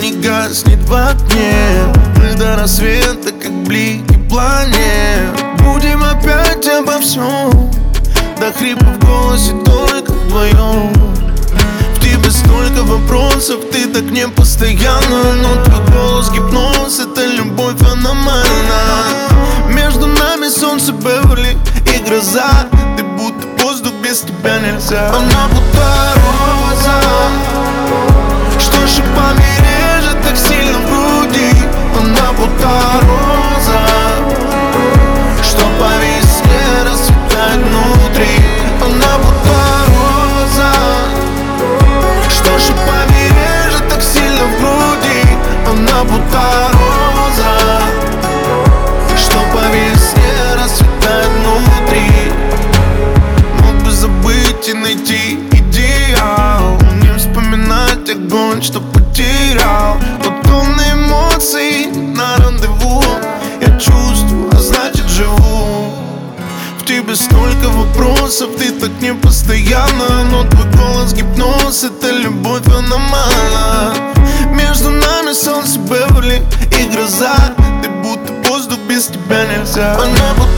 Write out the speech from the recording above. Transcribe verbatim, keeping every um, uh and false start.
не гаснет в окне. Мы до рассвета, как блики планет. Будем опять обо всем, до хрипа в голосе только вдвоем. В тебе столько вопросов, ты так не постоянно. Но твой голос гипноз, это любовь аномальна. Между нами солнце Беверли и гроза. Ты будто воздух, без тебя нельзя. Она будто роза, что шипами режет так сильно в груди. Она будто роза, что по весне расцветает внутри. Она будто роза, что шипами режет так сильно в груди. Она будто роза, что по весне расцветает внутри. Мог бы забыть и найти идеал, не вспоминать огонь, что потерял. Но тонны эмоций на рандеву. Я чувствую, а значит живу. В тебе столько вопросов, ты так не постоянно. Но твой голос гипноз, это любовь аномальна. Между нами солнце Беверли и гроза. Ты будто воздух, без тебя нельзя. Она будто